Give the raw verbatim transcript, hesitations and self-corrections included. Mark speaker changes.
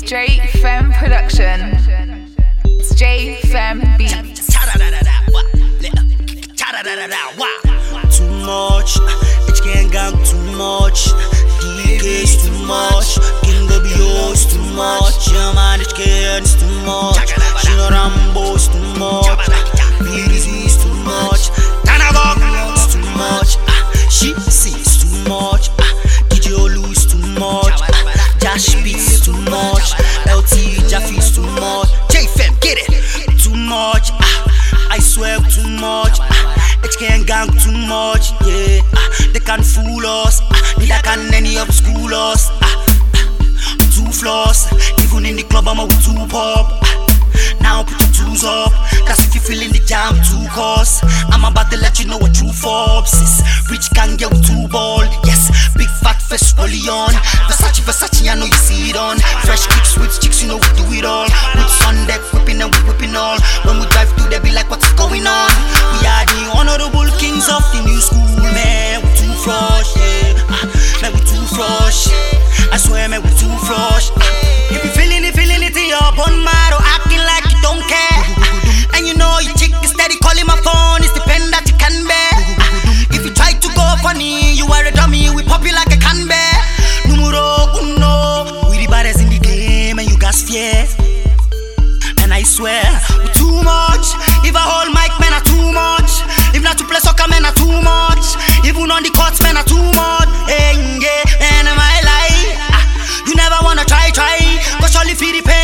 Speaker 1: J Fem Production. It's J Fem Beats.
Speaker 2: Too much, H K gang too much, D K's too much, King W O's too much, yeah man H K is too much, Shino Rambo's too much, B D Z's too much, Tanagog's too much, She C's too much, D J Olu's too much, Josh Beats too much, L T Jaffy's too much, J Fem get it, too much, I swear too much. H K gang too much, yeah. Uh, they can't fool us, uh, neither can any of school us. Uh, uh, two floors, even in the club I'm with two pop. Uh, now put your twos up, that's if you feel in the jam two cause. I'm about to let you know what true Forbes is. Rich can get with two ball, yes. Big fat face rolling on. Versace, Versace, I know you see it on. Fresh kicks with chicks, you know we do it all. With sun deck whipping and we whipping all. When we drive through, they be like, what's going on? We are the honorable kings of the new school, man. We too fresh, yeah. Uh, man, we too fresh. I swear, man, we too fresh. Uh, if you feeling it, feeling it in your bone marrow, acting like you don't care. And you know your chick is steady calling my phone. It's the pen that you can bear. Uh, if you try to go funny, you are a dummy. We pop you like a can bear. Numero uno, we the baddest in the game, and you guys fear. And I swear, we too much. If I hold mic, man, I too much. If not to play soccer, man, I too much. Even on the courts, man, I too much. Hey, yeah, man, am I lie? Ah, you never wanna try, try. Cause surely feed the pain.